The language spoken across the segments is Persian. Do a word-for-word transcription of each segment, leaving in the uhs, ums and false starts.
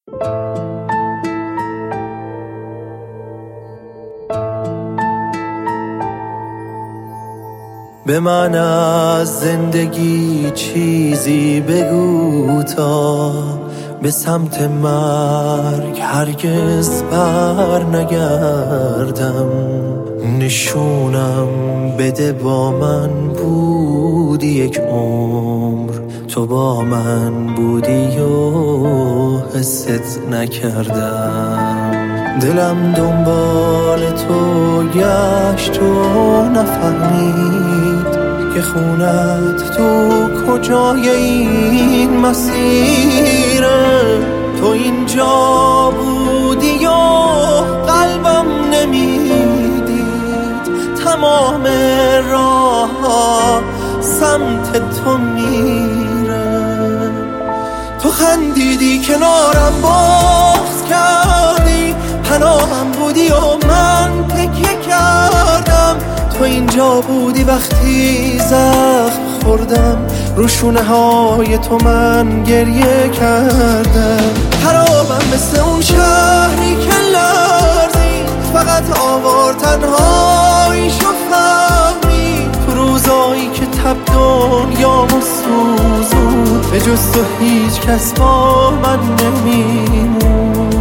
به من از زندگی چیزی بگو تا به سمت مرگ هرگز بر نگردم. نشونم بده با من بودی یک عمر، تو با من بودی و حست نکردم. دلم دنبال تو گشت و نفهمید که خونت تو کجای این مسیره. تو اینجا بودی و قلبم نمیدید، تمام راه ها سمت تو میره. تو خندیدی کنارم بغض کردی، پناهم بودی و من تکیه کردم. تو اینجا بودی وقتی زخم خوردم، رو شونه های تو من گریه کردم. خرابم مثل اون شهری که لرزید، فقط آوار تنهاییشو فهمید. تو روزایی که تب دنیامو سوزود، به جز تو هیچ کس با من نمیمون.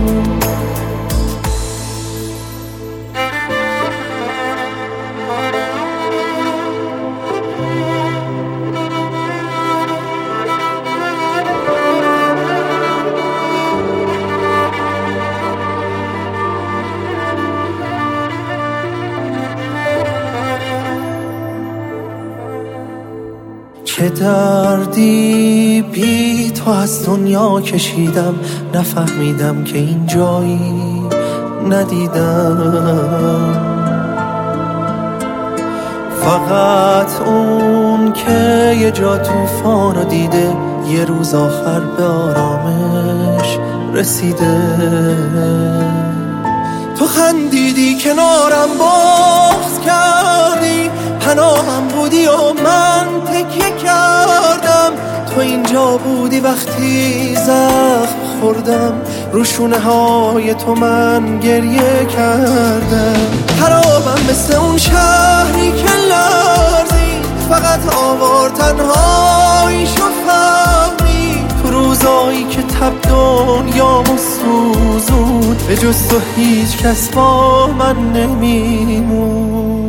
چه دردی بی تو از دنیا کشیدم، نفهمیدم که این جایی ندیدم. فقط اون که یه جا طوفانو دیده، یه روز آخر به آرامش رسیده. تو خندیدی کنارم بغض کردی، پناهم بودی و من تکیه کردم. تو اینجا بودی وقتی زخم خوردم، رو شونه های تو من گریه کردم. خرابم مثل اون شهری که لرزید، فقط آوار تنهاییشو فهمید. تو روزایی که تب دنیامو سوزود، به جز تو هیچ کس با من نمیمون.